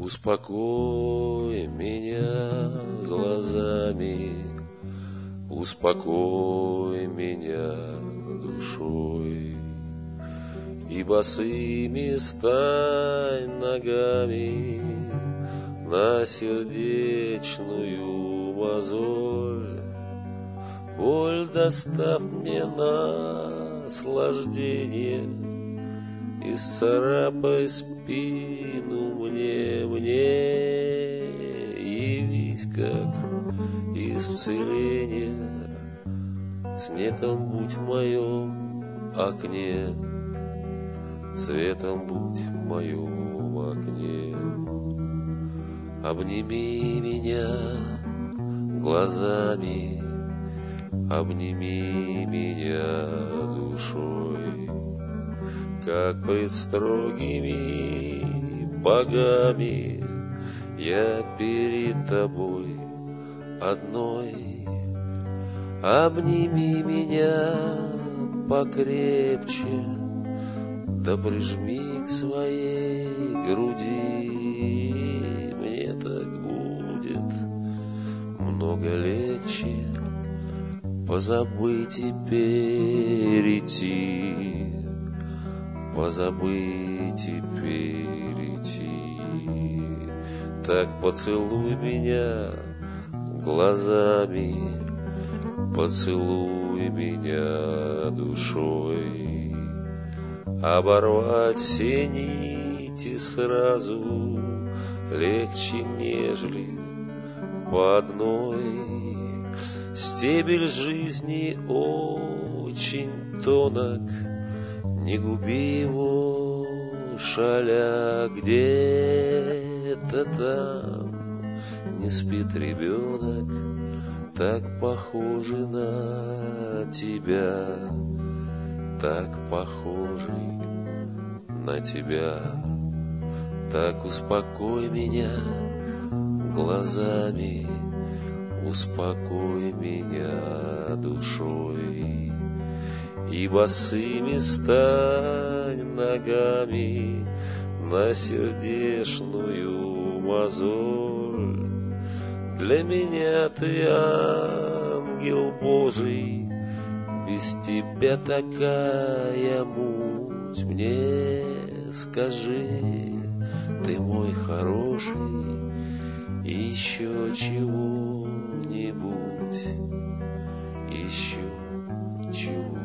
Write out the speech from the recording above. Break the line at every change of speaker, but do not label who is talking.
Успокой меня глазами, успокой меня душой, и босыми стань ногами на сердечную мозоль. Боль, доставь мне наслаждение, и царапай спину мне, явись как исцеление, светом будь в моем окне, светом будь в моем окне. Обними меня глазами, обними меня душой, как пред строгими богами я перед тобой одной. Обними меня покрепче, да прижми к своей груди. Мне так будет много легче позабыть теперь идти, позабыть теперь идти. Так поцелуй меня глазами, поцелуй меня душой. Оборвать все нити сразу легче, нежели по одной. Стебель жизни очень тонок, не губи его, шаля, где-то там не спит ребенок, так похожий на тебя, так похожий на тебя. Так успокой меня глазами, успокой меня душой, и босыми стань ногами на сердечную мозоль. Для меня ты ангел Божий, без тебя такая муть. Мне скажи, ты мой хороший, еще чего-нибудь, еще чего.